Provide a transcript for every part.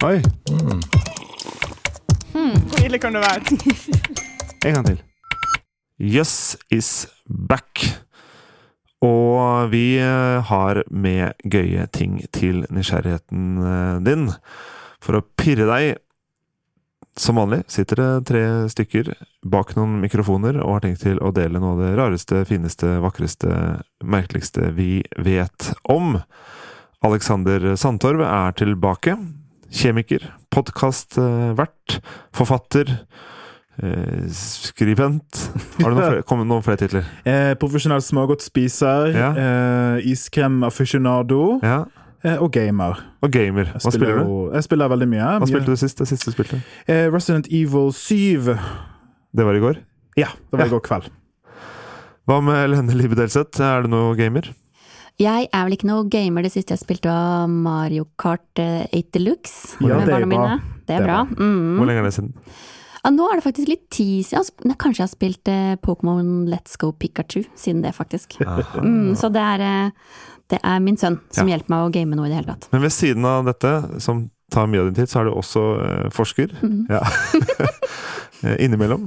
Oi. Hvor ille kan det være? En gang til. Yes is back. Og vi har med gøye ting til nysgjerrigheten din. For å pirre deg, som vanlig, sitter det 3 stykker bak noen mikrofoner og har tenkt til å dele noe av det rareste, fineste, vakreste, merkeligste vi vet om. Alexander Sandtorv er tilbake. Kjemiker, podcastvert, forfatter, skribent. Har du kommet noen flere titler? Profesjonell smågodtspiser, iskrem aficionado, og gamer. Og gamer. Hva spiller du? Jeg spiller veldig mye. Hva spilte du sist? Det siste du spilte? Resident Evil 7. Det var i går? Ja, det var i går kveld. Hva med Lene Libe Delseth? Er du noe gamer? Jeg er vel ikke noe gamer. Det siste jeg spilte var Mario Kart 8 Deluxe. Ja, det er bra. Det er bra. Hvor lenge er det siden? Ja, nå er det faktisk litt tid siden. Kanskje jeg har spilt Pokémon Let's Go Pikachu siden det, faktisk. Så det er min sønn som hjelper meg å game noe i det hele tatt. Men ved siden av dette, som tar mye av din tid, så er du også forsker. Ja. Innimellom.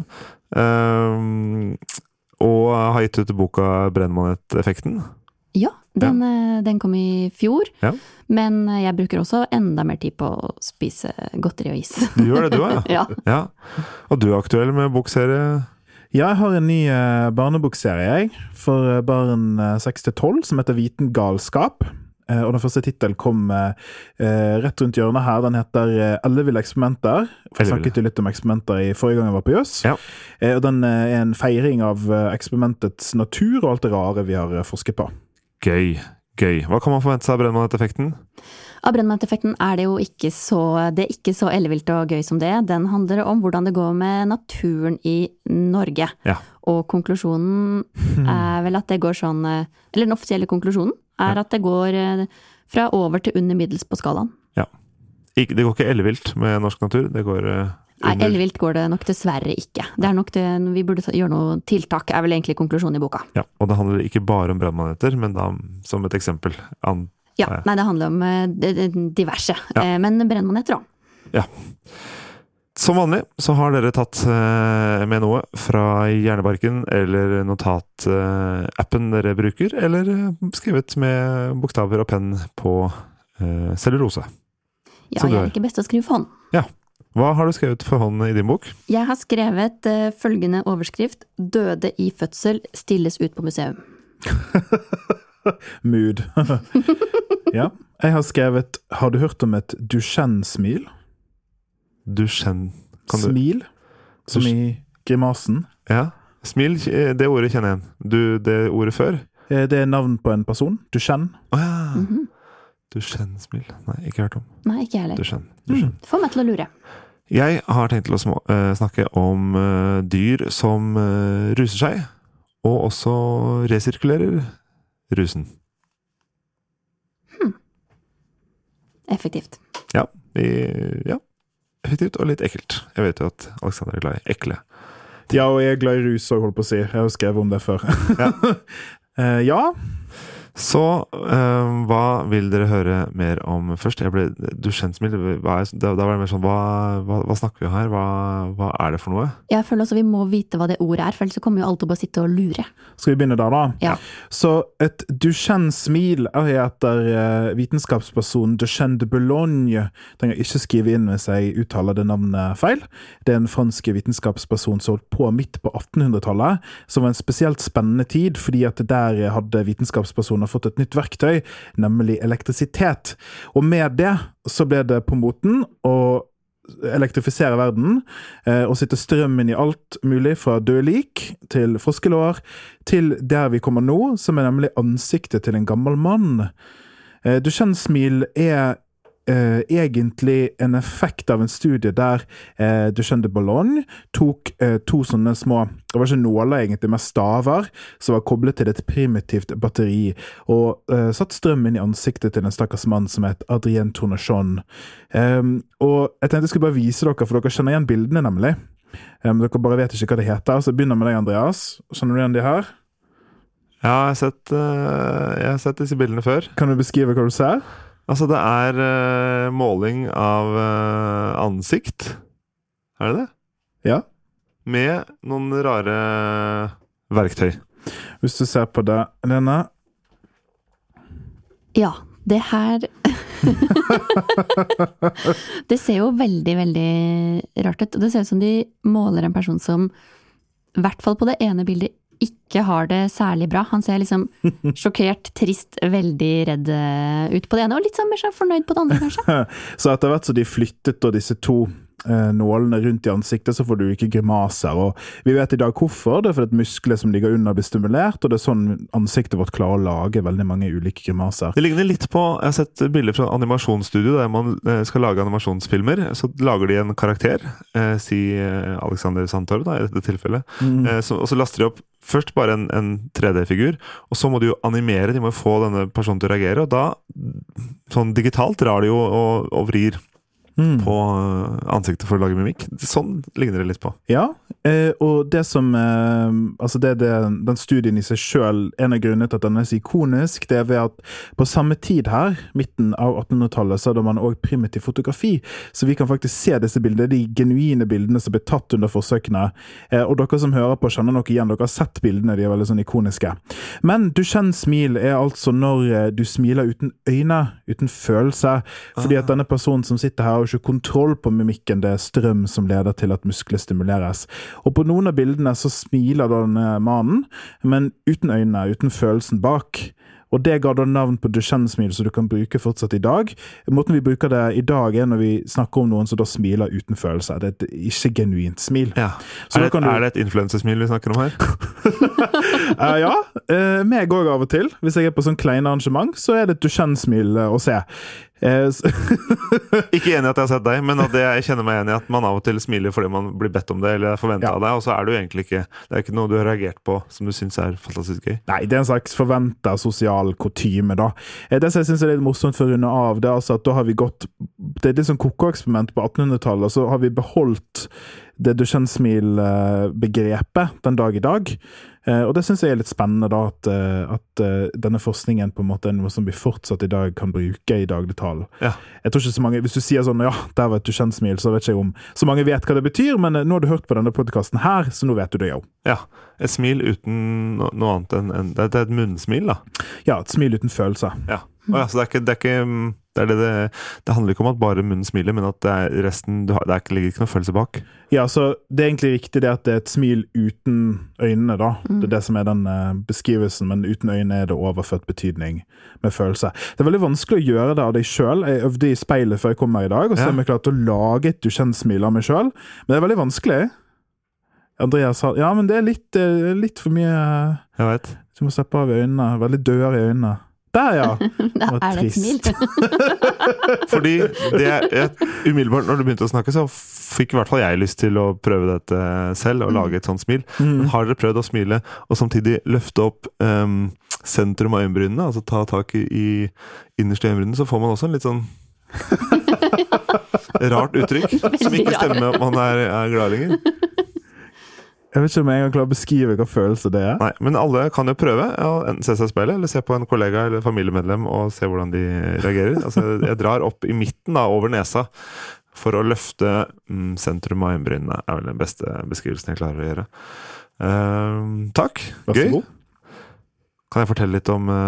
Og har gitt ut boka Brennmanet-effekten. Ja, den kom i fjor. Ja. Men jeg bruker også enda mer tid på å spise godteri og is. Du gjør det, du også, ja. Og du er aktuell med bokserie? Ja, jeg har en ny barnebokserie for barn 6-12 som heter Vitengalskap. Og den første titelen kom rett rundt hjørnet her. Den heter Elleville eksperimenter. Jeg snakket jo litt om eksperimenter i forrige gang jeg var på Jøss. Ja. Og den er en feiring av eksperimentets natur og alt det rare vi har forsket på. Gøy. Hva kan man forvente seg av Brennmanet-effekten? Av Brennmanet-effekten er det jo ikke så ellevilt og gøy som det. Den handler om hvordan det går med naturen i Norge. Ja. Og konklusjonen er vel at det går sånn, eller den offisielle konklusjonen er at det går fra over til under middels på skalaen. Ja. Det går ikke ellevilt med norsk natur, det går Nei, ellevilt går det nok dessverre ikke. Det er nok det, vi burde gjøre noe tiltak, er vel egentlig konklusjonen i boka. Ja, og det handler ikke bare om brannmaneter, men da som et eksempel. Ja, nei, det handler om diverse, men brennmaneter også. Ja. Som vanlig så har dere tatt med noe fra hjernebarken eller notatappen dere bruker, eller skrevet med bokstaver og penn på cellulose. Ja, jeg er ikke best å skrive for hånd. Ja. Hva har du skrevet for hånd i din bok? Jeg har skrevet følgende overskrift: Døde i fødsel stilles ut på museum. Mood. Ja. Jeg har skrevet: Har du hørt om et Duchenne-smil? Duchenne. Smil, som i grimasen. Ja. Smil, det ordet kjenner jeg igjen. Det ordet før? Det er navn på en person. Duchenne. Åja. Duchenne-smil. Nei, ikke hørt om. Nei, ikke heller. Duchenne. Få meg til å lure. Jeg har tenkt til å snakke om dyr som ruser seg, og også resirkulerer rusen. Effektivt. Ja, effektivt og litt ekkelt. Jeg vet jo at Alexander er glad i ekle. Ja, og jeg er glad i rus, holdt på å si. Jeg har jo skrevet om det før. Ja. Ja. Så hva vil dere høre mer om først? Duchenne-smil, da var det mer sånn, hva snakker vi om her? Hva er det for noe? Jeg føler også vi må vite hva det ordet er, for ellers så kommer jo alle til å bare sitte og lure. Skal vi begynne da? Ja. Så et Duchenne-smil er etter vitenskapspersonen Duchenne de Boulogne. Trenger ikke skrive inn hvis jeg uttaler det navnet feil. Det er en fransk vitenskapsperson som holdt på midt på 1800-tallet, som var en spesielt spennende tid, fordi at der hadde vitenskapspersoner fått et nytt verktøy, nemlig elektrisitet. Og med det så ble det på moten å elektrifisere verden, og sitte strømmen i alt mulig fra døde lik til froskelår, til der vi kommer nå, som er nemlig ansiktet til en gammel mann. Duchenne-smil er egentlig en effekt av en studie der Duchenne de Boulogne tok 2 sånne små, det var ikke nåler egentlig, med staver som var koblet til et primitivt batteri, og satt strøm inn i ansiktet til en stakkars mann som het Adrien Tournechon. Og jeg tenkte jeg skulle bare vise dere, for dere kjenner igjen bildene nemlig. Dere bare vet ikke hva det heter, så begynner med deg, Andreas. Kjenner du igjen de her? Ja, jeg har sett disse bildene før. Kan du beskrive hva du ser? Altså, det måling av ansikt. Er det det? Ja. Med noen rare verktøy. Hvis du ser på det, Lene. Ja, det her Det ser jo veldig, veldig rart ut. Det ser ut som de måler en person som, i hvert fall på det ene bildet, ikke har det særlig bra. Han ser liksom sjokkert, trist, veldig redd ut på det ene, og litt sånn mer så fornøyd på det andre, kanskje. Så etter hvert så de flyttet da disse to nålene rundt i ansiktet, så får du ikke grimaser, og vi vet i dag hvorfor. Det fordi muskler som ligger under blir stimulert, og det sånn ansiktet vårt klarer å lage veldig mange ulike grimaser. Det ligner litt på, jeg har sett bilder fra animasjonsstudio der man skal lage animasjonsfilmer, så lager de en karakter, si Alexander Santorv da, i dette tilfellet, og så laster de opp først bare en 3D-figur, og så må de jo animere, de må få denne personen til å reagere, og da, sånn digitalt, drar de jo og vrir på ansiktet for å lage mimikk. Sånn ligner det litt på. Ja, og det som altså den studien i seg selv, en av grunnene til at den er så ikonisk, det ved at på samme tid her, midten av 1800-tallet, så hadde man også primitiv fotografi, så vi kan faktisk se disse bildene, de genuine bildene som ble tatt under forsøkene, og dere som hører på kjenner nok igjen, dere har sett bildene, de er veldig sånn ikoniske. Men Duchenne-smil altså når du smiler uten øyne, uten følelse, fordi at denne personen som sitter her ikke kontroll på mimikken, det er strøm som leder til at muskler stimuleres. Og på noen av bildene så smiler denne mannen, men uten øynene, uten følelsen bak. Og det ga da navn på Duchenne-smil, så du kan bruke fortsatt i dag. Måten vi bruker det i dag når vi snakker om noen som da smiler uten følelse. Det er et ikke genuint smil. Ja. Er det et influensesmil vi snakker om her? Ja, meg går av og til. Hvis jeg er på sånn kleine arrangement, så er det et Duchenne-smil å se. Ikke enig at jeg har sett deg, men at jeg kjenner meg enig i at man av og til smiler fordi man blir bedt om det, eller er forventet av deg, og så er det jo egentlig ikke, det er ikke noe du har reagert på som du synes er fantastisk gøy. Nei, det er en slags forventet sosial kutyme da. Det som jeg synes er litt morsomt for å runde av, det er altså at da har vi gått, det er litt sånn koko-eksperiment på 1800-tallet, så har vi beholdt det Duchenne-smil-begrepet den dag i dag. Og det synes jeg er litt spennende da, at denne forskningen på en måte er noe som vi fortsatt i dag kan bruke i dagligtalen. Ja. Jeg tror ikke så mange, hvis du sier sånn, ja, der var et Duchenne-smil, så vet ikke jeg om så mange vet hva det betyr, men nå har du hørt på denne podcasten her, så nå vet du det jo. Ja, et smil uten noe annet enn det er et munnsmil da. Ja, et smil uten følelse. Ja, så det handler ikke om at bare munnen smiler, men at det er resten, ligger ikke noe følelse bak. Ja, så det er egentlig riktig det at det er et smil uten øynene da. Det er det som er den beskrivelsen, men uten øynene er det overført betydning med følelse. Det er veldig vanskelig å gjøre det av deg selv. Jeg øvde i speilet før jeg kom her i dag, og så har jeg klart å lage et Duchenne-smil av meg selv. Men det er veldig vanskelig. Andreas sa, ja, men det er litt for mye. Jeg vet. Du må slippe av øynene, veldig døde i øynene. Der, ja! Da er det et smil. Fordi umiddelbart når du begynte å snakke, så fikk i hvert fall jeg lyst til å prøve dette selv, og lage et sånt smil. Men har dere prøvd å smile, og samtidig løfte opp sentrum av øyenbrynene, altså ta tak i innerste øyenbrynene, så får man også en litt sånn rart uttrykk, som ikke stemmer med at man er glad lenger. Jeg vet ikke om jeg engang klarer å beskrive hva følelse det er. Nei, men alle kan jo prøve å se seg i speilet, eller se på en kollega eller familiemedlem og se hvordan de reagerer. Altså, jeg drar opp i midten da, over nesa for å løfte sentrum av øyenbrynene. Er vel den beste beskrivelsen jeg klarer å gjøre. Takk, gøy. Kan jeg fortelle litt om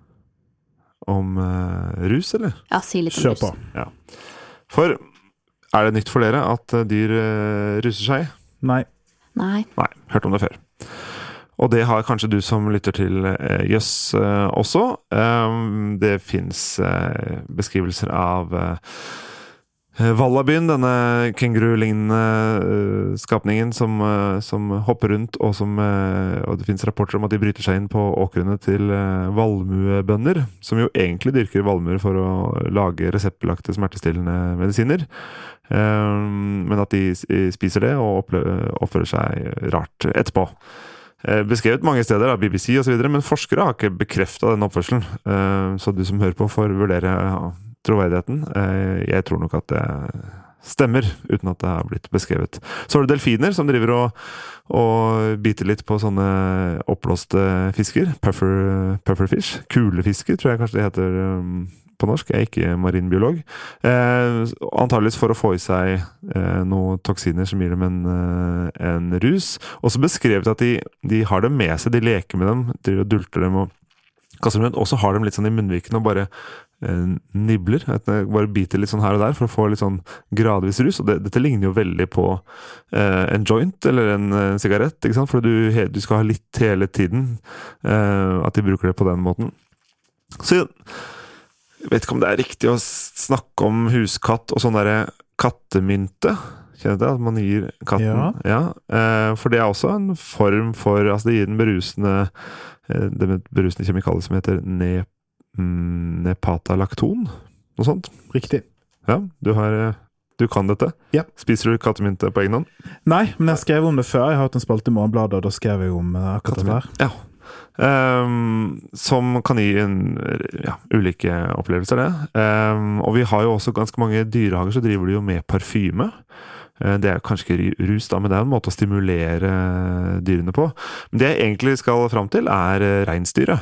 rus, eller? Ja, si litt om rus. Kjør på. Ja. For, er det nytt for dere at dyr ruser seg? Nei. Nei, hørt om det før. Og det har kanskje du som lytter til Jøss også. Det finnes beskrivelser av Vallabyen, denne kenguru-lignende skapningen som hopper rundt, og det finnes rapporter om at de bryter seg inn på åkrene til valmuebønder, som jo egentlig dyrker valmuer for å lage reseptbelagte smertestillende medisiner. Men at de spiser det og oppfører seg rart etterpå. Beskrevet mange steder av BBC og så videre, men forskere har ikke bekreftet den oppførselen. Så du som hører på får vurdere troverdigheten. Jeg tror nok at det stemmer, uten at det har blitt beskrevet. Så har du delfiner som driver og biter litt på sånne oppblåste fisker. Pufferfish. Kulefisker, tror jeg kanskje det heter på norsk, jeg ikke marinbiolog. Antageligvis for å få i seg noen toksiner som gir dem en rus. Og så beskrevet at de har det med seg, de leker med dem, de dulter dem og kaster dem ut, og så har de litt sånn i munnviken og bare nibler, bare biter litt sånn her og der for å få litt sånn gradvis rus, og dette ligner jo veldig på en joint eller en sigarett, ikke sant? For du skal ha litt hele tiden at de bruker det på den måten. Så jeg vet ikke om det er riktig å snakke om huskatt og sånn der kattemynte, kjenner du det? At man gir katten, for det er også en form for, altså det gir den berusende kjemikalier som heter nepatalakton, noe sånt. Riktig. Ja, du kan dette. Ja. Spiser du kattemynte på egen hånd? Nei, men jeg skrev om det før. Jeg har hatt en spalte i Morgenbladet, og da skrev jeg om akkurat det der. Ja. Som kan gi ulike opplevelser det. Og vi har jo også ganske mange dyrehager, så driver de jo med parfyme. Det er kanskje ikke rus da, men det er en måte å stimulere dyrene på. Men det jeg egentlig skal fram til er reinsdyret.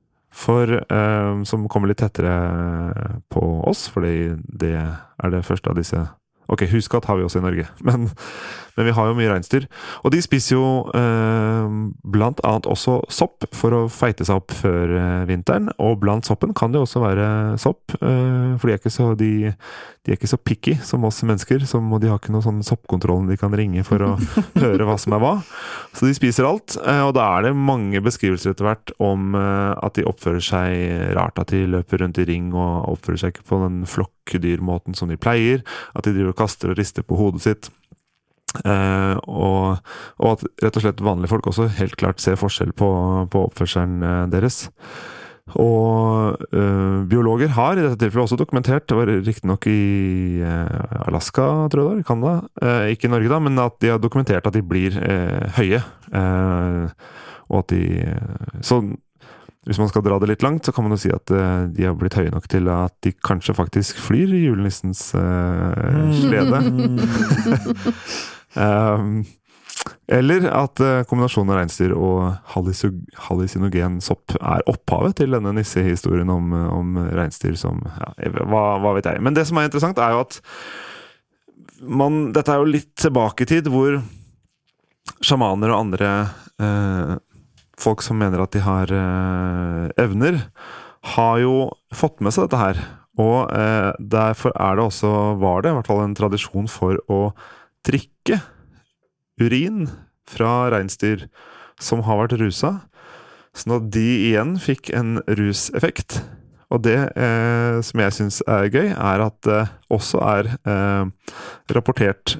Som kommer litt tettere på oss, fordi det er det første av disse. Ok, huskatt har vi også i Norge, men vi har jo mye reinsdyr. Og de spiser jo blant annet også sopp for å feite seg opp før vinteren. Og blant soppen kan det også være sopp, for de er ikke så picky som oss mennesker, og de har ikke noe sånn soppkontrollen de kan ringe for å høre hva som er hva. Så de spiser alt, og da er det mange beskrivelser etter hvert om at de oppfører seg rart, at de løper rundt i ring og oppfører seg ikke på den flokkdyrmåten som de pleier, at de driver og kaster og rister på hodet sitt. Og at rett og slett vanlige folk også helt klart ser forskjell på oppførselen deres. Og biologer har i dette tilfellet også dokumentert, det var riktig nok i Alaska, tror jeg det var, i Canada, ikke i Norge da, men at de har dokumentert at de blir høye, og at så hvis man skal dra det litt langt, så kan man jo si at de har blitt høye nok til at de kanskje faktisk flyr i julenissens slede. Eller at kombinasjonen av reinsdyr og hallusinogen sopp er opphavet til denne nissehistorien om reinsdyr som, hva vet jeg. Men det som er interessant er jo at dette er jo litt tilbake i tid, hvor sjamaner og andre folk som mener at de har evner, har jo fått med seg dette her. Og derfor var det i hvert fall en tradisjon for å drikke urin fra reinsdyr som har vært rusa, sånn at de igjen fikk en ruseffekt. Og det som jeg synes er gøy, er at det også er rapportert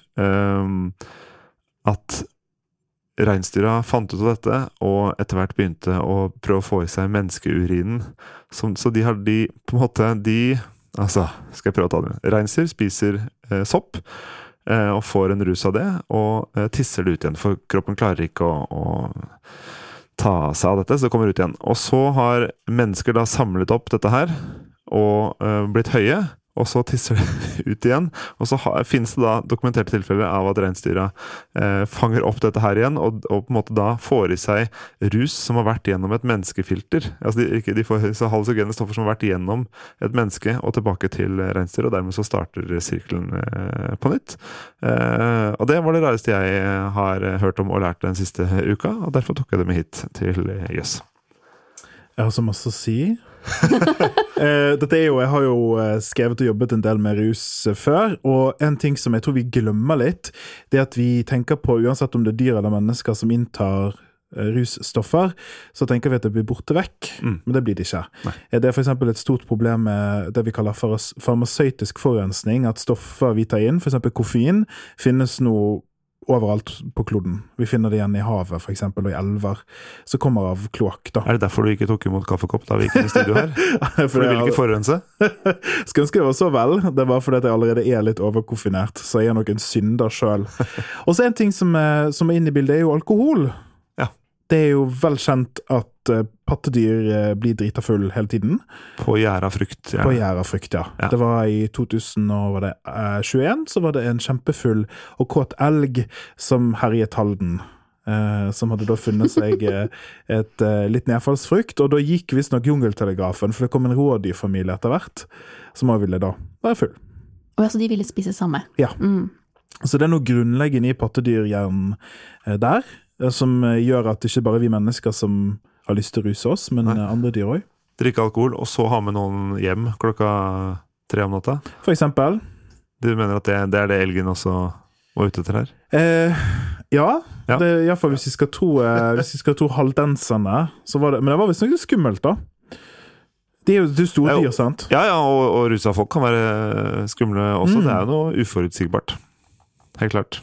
at reinsdyra fant ut av dette, og etter hvert begynte å prøve å få i seg menneskeurinen. Så de har på en måte, skal jeg prøve å ta det? Reinsdyr spiser sopp, og får en rus av det, og tisser det ut igjen, for kroppen klarer ikke å ta seg av dette, så det kommer ut igjen. Og så har mennesker da samlet opp dette her, og blitt høye, og så tisser det ut igjen, og så finnes det da dokumenterte tilfeller av at reinsdyra fanger opp dette her igjen, og på en måte da får i seg rus som har vært gjennom et menneskefilter. Altså de får så hallusogene stoffer som har vært gjennom et menneske og tilbake til reinsdyr, og dermed så starter sirkelen på nytt. Og det var det rareste jeg har hørt om og lært den siste uka, og derfor tok jeg det med hit til Jøss. Jeg har så masse å si. Jeg har jo skrevet og jobbet en del med rus før, og en ting som jeg tror vi glemmer litt, det er at vi tenker på, uansett om det er dyr eller mennesker som inntar russtoffer, så tenker vi at det blir borte vekk, men det blir det ikke. Nei. Det er for eksempel et stort problem med det vi kaller farmasøytisk forurensning, at stoffer vi tar inn, for eksempel koffein, finnes nå overalt på kloden. Vi finner det igjen i havet, for eksempel, og i elver, som kommer av kloakk, da. Er det derfor du ikke tok imot kaffekopp da vi gikk inn i studio her? For du vil ikke forurense? Skal ønske det var så vel. Det var fordi at jeg allerede er litt overkoffinert, så jeg er nok en synder selv. Og så en ting som er inne i bildet er jo alkohol. Ja. Det er jo vel kjent at pattedyr blir drita full hele tiden. På gjæra frukt. Ja. På gjæra frukt, ja. Det var i 2021, så var det en kjempefull og kåt elg som herjet Halden. som hadde da funnet seg et litt nedfallsfrukt, og da gikk visst nok jungeltelegrafen, for det kom en rådyrfamilie etter hvert, som også ville da være full. Og altså de ville spise samme? Ja. Så det noe grunnleggende i pattedyrhjernen der, som gjør at det ikke bare vi mennesker som har lyst til å ruse oss, men andre dyr også. Drikke alkohol, og så ha med noen hjem klokka 3 om natta? For eksempel. Du mener at det det elgen også var ute til her? Ja. Det, i hvert fall hvis vi skal tro haldenserne, så var det, men det var visst noe skummelt da. Det jo store dyr, sant? Ja, og rusa folk kan være skumle også, det jo noe uforutsigbart. Helt klart.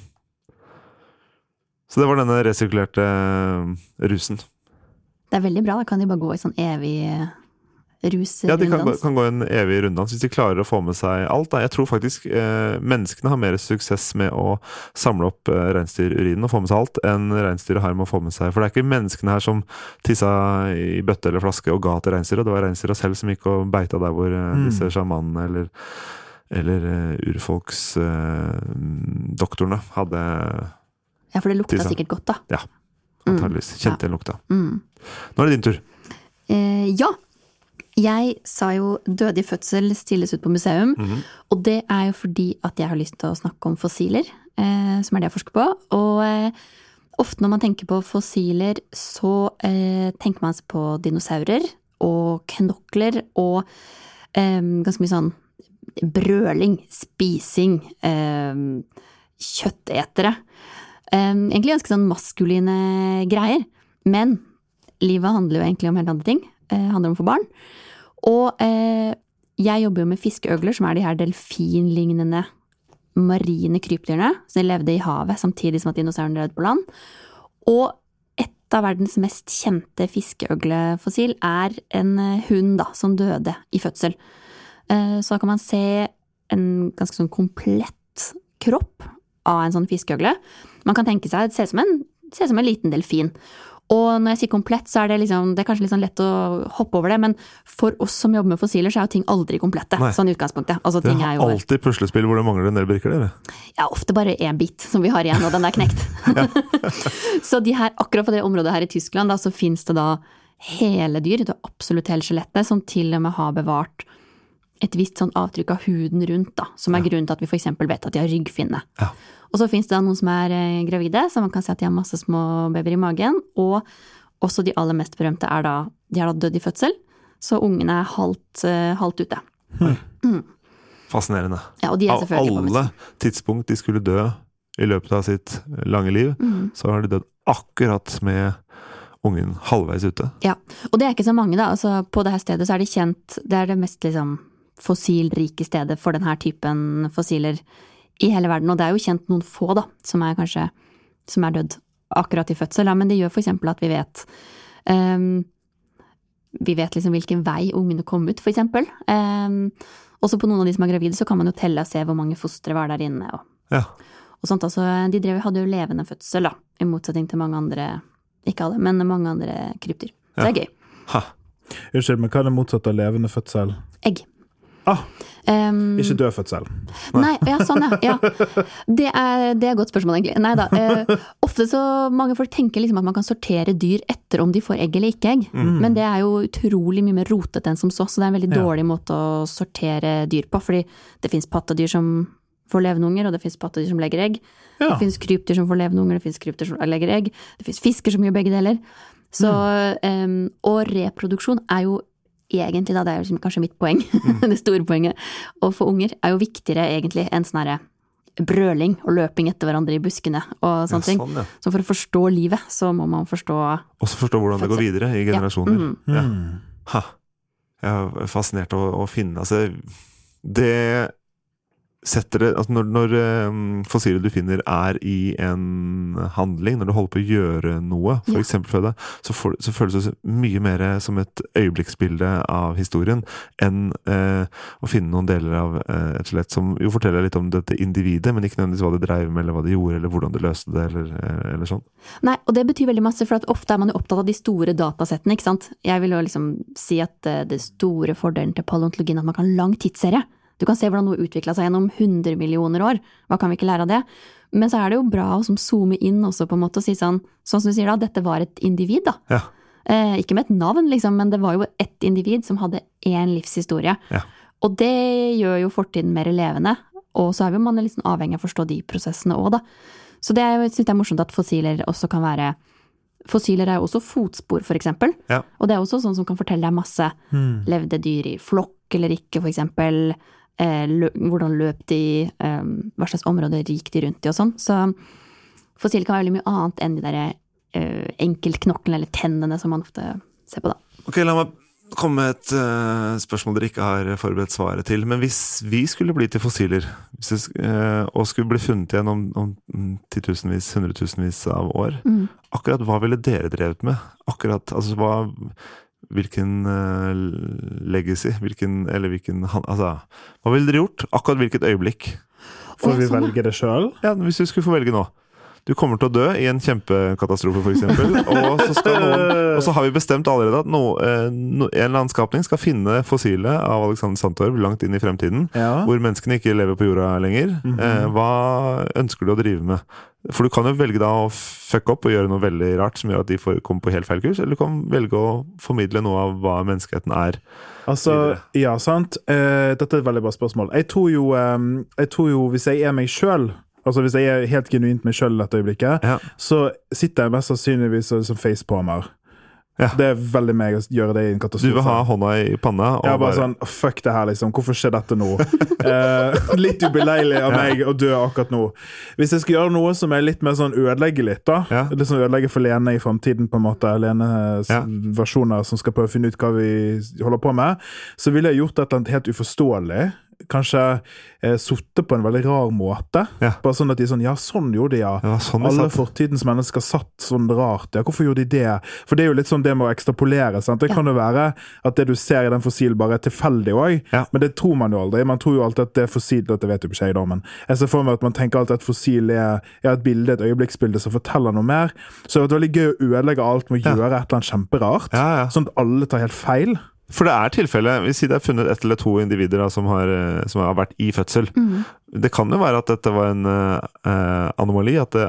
Så det var denne resirkulerte rusen. Det veldig bra, da kan de bare gå i sånn evig rus-rundans. Ja, de kan gå i en evig rundans hvis de klarer å få med seg alt. Da. Jeg tror faktisk menneskene har mer suksess med å samle opp reinsdyrurinen og få med seg alt, enn reinsdyret har med å få med seg. For det ikke menneskene her som tissa i bøtte eller flaske og ga til reinsdyret. Det var reinsdyret selv som gikk og beita der hvor disse sjamanene eller urfolksdoktorene hadde Ja, for det lukta sikkert godt da. Ja, antageligvis. Kjente den lukta. Nå det din tur. Ja. Jeg sa jo dødig fødsel stilles ut på museum, og det jo fordi at jeg har lyst til å snakke om fossiler, som det jeg forsker på. Og ofte når man tenker på fossiler, så tenker man på dinosaurer og knokler og ganske mye sånn brøling, spising, kjøttetere. Egentlig ganske sånn maskuline greier, men livet handler jo egentlig om helt andre ting. Handler om for barn. Og jeg jobber jo med fiskeøgler, som de her delfinlignende marine krypdyrene, som de levde i havet samtidig som at dinosaurene levde på land. Og et av verdens mest kjente fiskeøglefossil en hund da, som døde i fødsel. Så kan man se en ganske sånn komplett kropp av en sånn fiskeøgle. Man kan tenke seg, det ser som en liten delfin. Og når jeg sier komplett, så det kanskje litt sånn lett å hoppe over det, men for oss som jobber med fossiler, så jo ting aldri komplette, sånn i utgangspunktet. Altså, det har alltid puslespill hvor det mangler en del brikker, dere? Ja, ofte bare en bit som vi har igjen, og den knekt. Så akkurat på det området her i Tyskland, da, så finnes det da hele dyr, det absolutt hele skjelettet, som til og med har bevart et visst sånn avtrykk av huden rundt, da, som grunnen til at vi for eksempel vet at de har ryggfinne. Ja. Og så finnes det da noen som gravide, så man kan se at de har masse små babyer i magen, og også de aller mest berømte de har da dødd i fødsel, så ungene halvt ute. Fascinerende. Ja, og de selvfølgelig på alle tidspunkt de skulle dø i løpet av sitt lange liv, så har de dødd akkurat med ungen halvveis ute. Ja, og det ikke så mange da, altså på det her stedet så det kjent, det det mest fossilrike stedet for denne typen fossiler i hele verden, og det jo kjent noen få da, som dødd akkurat i fødsel, men det gjør for eksempel at vi vet hvilken vei ungene kom ut, for eksempel. Også på noen av de som gravide, så kan man jo telle og se hvor mange fostre var der inne, og sånt. Altså, de hadde jo levende fødsel da, i motsetning til mange andre, ikke alle, men mange andre krypdyr. Så det gøy. Unnskyld, men hva det motsatte av levende fødsel? Egg. Ikke død fødsel. Nei, ja, sånn ja. Det et godt spørsmål egentlig. Nei da, ofte så mange folk tenker at man kan sortere dyr etter om de får egg eller ikke egg. Men det jo utrolig mye mer rotet enn som så det en veldig dårlig måte å sortere dyr på, fordi det finnes pattedyr som får levende unger, og det finnes pattedyr som legger egg. Det finnes krypdyr som får levende unger, det finnes krypdyr som legger egg. Det finnes fisker som gjør begge deler. Så, og reproduksjon jo egentlig da, det jo kanskje mitt poeng, det store poenget, å få unger jo viktigere egentlig enn sånn brøling og løping etter hverandre i buskene og sånne ting. Ja. Så for å forstå livet, så må man forstå også forstå hvordan det går videre i generasjoner. Ja. Jeg fascinert å finne, altså det setter det, altså når fossiler du finner i en handling, når du holder på å gjøre noe, for eksempel føde, så føles det mye mer som et øyeblikksbilde av historien, enn å finne noen deler av et skjelett som jo forteller litt om dette individet, men ikke nødvendigvis hva det drev med, eller hva det gjorde, eller hvordan det løste det, eller sånn. Nei, og det betyr veldig masse, for at ofte man jo opptatt av de store datasettene, ikke sant? Jeg vil jo si at det store fordelen til paleontologien at man kan lang tidsserie. Du kan se hvordan noe utviklet seg gjennom 100 millioner år. Hva kan vi ikke lære av det? Men så det jo bra å zoome inn også på en måte og si sånn som du sier da, dette var et individ da. Ja. Ikke med et navn liksom, men det var jo et individ som hadde en livshistorie. Ja. Og det gjør jo fortiden mer levende, og så jo man liksom avhengig av å forstå de prosessene også da. Så jeg synes det morsomt at fossiler også kan være, fossiler jo også fotspor for eksempel, og det også sånn som kan fortelle deg masse, levde dyr i flokk eller ikke for eksempel, hvordan løp de, hva slags områder gikk de rundt i og sånn. Så fossiler kan være veldig mye annet enn de der enkeltknoklene eller tennene som man ofte ser på da. Ok, la meg komme med et spørsmål dere ikke har forberedt svaret til. Men hvis vi skulle bli til fossiler, og skulle bli funnet igjen om 10-tusenvis, 100-tusenvis av år, akkurat hva ville dere drevet med? Akkurat, altså hvilken legacy, hva ville dere gjort? Akkurat hvilket øyeblikk? Får vi velge det selv? Ja, hvis du skulle få velge nå. Du kommer til å dø i en kjempekatastrofe for eksempel, og så har vi bestemt allerede at en eller annen skapning skal finne fossilet av Alexander Sandtorp langt inn i fremtiden, hvor menneskene ikke lever på jorda lenger. Hva ønsker du å drive med? For du kan jo velge da å fucke opp og gjøre noe veldig rart som gjør at de kommer på helt feil kurs, eller du kan velge å formidle noe av hva menneskeheten Altså, ja, sant. Dette et veldig bra spørsmål. Jeg tror jo hvis jeg meg selv, altså hvis jeg helt genuint meg selv dette øyeblikket, så sitter jeg mest sannsynligvis som facepalmer. Ja. Det veldig meg å gjøre det i en katastrofe. Du vil ha hånda i panna? Og bare sånn, fuck det her liksom, hvorfor skjer dette nå? Litt ubeleilig av meg å dø akkurat nå. Hvis jeg skal gjøre noe som litt mer sånn ødelegge litt da, litt sånn ødelegge for Lene i fremtiden på en måte, Lenes versjoner som skal prøve å finne ut hva vi holder på med, så ville jeg gjort et helt uforståelig, kanskje sotte på en veldig rar måte. Bare sånn at de sånn, ja, sånn gjorde de, sånn alle fortidens mennesker satt sånn rart. Ja, hvorfor gjorde de det? For det jo litt sånn det med å ekstrapolere, sant? Det kan jo være at det du ser i den fossil bare tilfeldig også, men det tror man jo aldri. Man tror jo alltid at det fossil, dette vet jo ikke jeg da, men jeg ser for meg at man tenker alltid at fossil et bilde, et øyeblikksbilde som forteller noe mer. Så det er veldig gøy å ødelegge alt med å gjøre et eller annet kjemperart, sånn at alle tar helt feil. For det tilfelle, hvis det funnet ett eller to individer da, som har vært i fødsel. Det kan jo være at dette var en anomali, at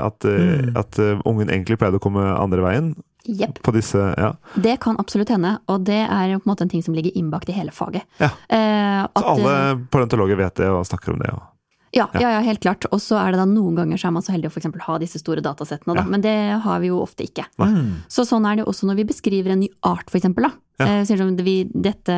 ungen egentlig pleide å komme andre veien. Yep. På disse, Det kan absolutt hende, og det jo på en måte en ting som ligger innbakt i hele faget. Så alle paleontologer vet det og snakker om det. Ja, helt klart. Og så det da noen ganger så man så heldig å for eksempel ha disse store datasettene, da. Men det har vi jo ofte ikke. Så sånn det jo også når vi beskriver en ny art, for eksempel, da. Sier som dette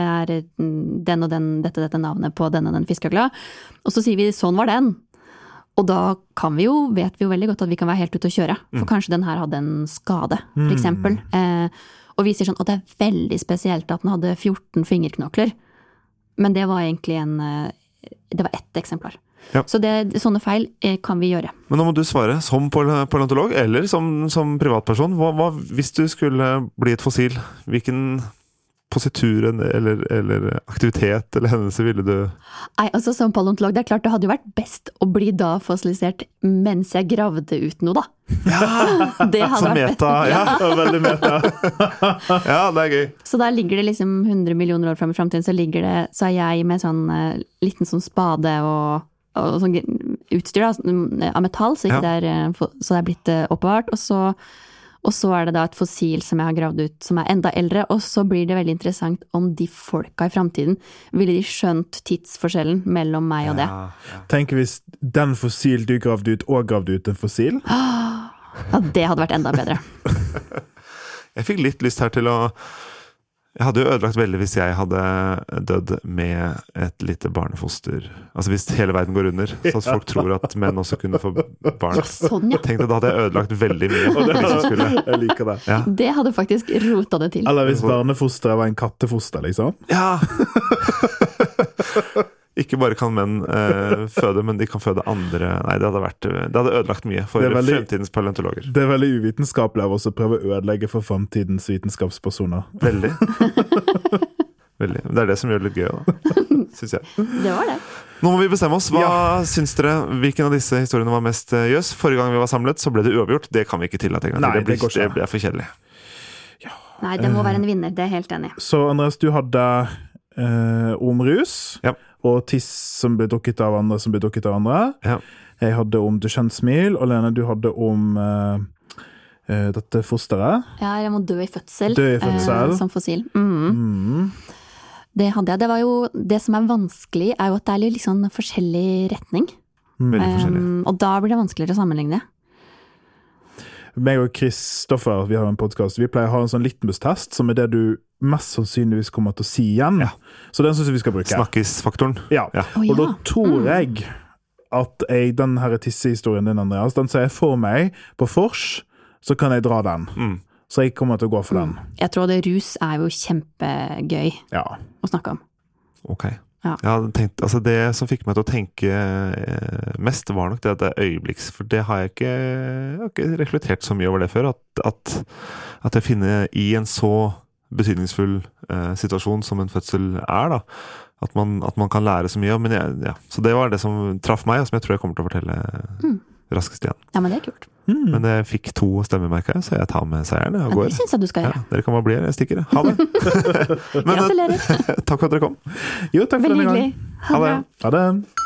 den og den, dette navnet på den og den fiskegla, og så sier vi sånn var den. Og da vet vi jo veldig godt at vi kan være helt ute å kjøre, for kanskje den her hadde en skade, for eksempel. Og vi sier sånn, og det veldig spesielt at den hadde 14 fingerknokler, men det var egentlig det var ett eksemplar. Så sånne feil kan vi gjøre. Men nå må du svare som paleontolog eller som privatperson. Hvis du skulle bli et fossil, hvilken positur eller aktivitet eller hendelse ville du? Nei, altså som paleontolog, det klart det hadde jo vært best å bli da fossilisert mens jeg gravde ut noe da. Det hadde som vært meta, veldig meta. Ja, det gøy. Så der ligger det liksom 100 millioner år frem i fremtiden, så jeg med sånn liten sånn spade og sånn utstyr da, av metall, så det blitt oppbevart, og så det da et fossil som jeg har gravd ut, som enda eldre, og så blir det veldig interessant om de folka i fremtiden, ville de skjønt tidsforskjellen mellom meg og det. Tenk hvis den fossil du gravde ut, og gravde ut en fossil? Ja, det hadde vært enda bedre. Jeg fikk litt lyst her til å Jeg hadde jo ødelagt veldig hvis jeg hadde dødd med et lite barnefoster. Altså hvis hele verden går under, så at folk tror at menn også kunne få barn. Ja, sånn, ja. Tenkte da hadde jeg ødelagt veldig mye. Jeg liker det. Ja. Det hadde faktisk rotet det til. Eller hvis barnefosteret var en kattefoster, liksom. Ja! Ikke bare kan menn føde, men de kan føde andre. Nei, det hadde ødelagt mye for fremtidens paleontologer. Det veldig uvitenskapelig av oss å prøve å ødelegge for fremtidens vitenskapspersoner. Veldig. Veldig. Det det som gjør det litt gøy, da, synes jeg. Det var det. Nå må vi bestemme oss. Hva syns dere, hvilken av disse historiene var mest jøss? Forrige gang vi var samlet, så ble det uavgjort. Det kan vi ikke tillate en gang. Nei, det ble for kjedelig. Ja. Nei, det må være en vinner, det helt enig. Så Andreas, du hadde om rus, og tiss som ble drukket av andre, som ble drukket av andre. Ja. Jeg hadde om Duchenne-smil, og Lene, du hadde om dette fosteret. Ja, jeg må dø i fødsel. Som fossil. Det hadde jeg. Det var jo, det som vanskelig er jo at det litt liksom forskjellig retning. Veldig forskjellig. Og da blir det vanskeligere å sammenligne. Meg og Kristoffer, vi har en podcast, vi pleier å ha en sånn litmus-test, som det du mest sannsynligvis kommer til å si igjen. Ja. Så den synes jeg vi skal bruke. Snakkisfaktoren. Ja. Og da tror jeg at den her tissehistorien din, Andreas, den ser jeg for meg på Fors, så kan jeg dra den. Så jeg kommer til å gå for den. Jeg tror det rus er jo kjempegøy å snakke om. Ok. Ja. Jeg hadde tenkt, altså det som fikk meg til å tenke mest var nok det at det øyeblikks, for det har jeg ikke reflektert så mye over det før, at jeg finner i en så betydningsfull situasjon som en fødsel da, at man kan lære så mye, men så det var det som traff meg, og som jeg tror jeg kommer til å fortelle raskest igjen. Ja, men det er kult. Men jeg fikk 2 stemmemerker, så jeg tar med seieren og går. Det synes jeg du skal gjøre. Ja, dere kan bare bli her, jeg stikker. Ha det! Gratulerer! Takk for at dere kom. Jo, takk for denne gang. Veldig hyggelig. Ha det. Ha det.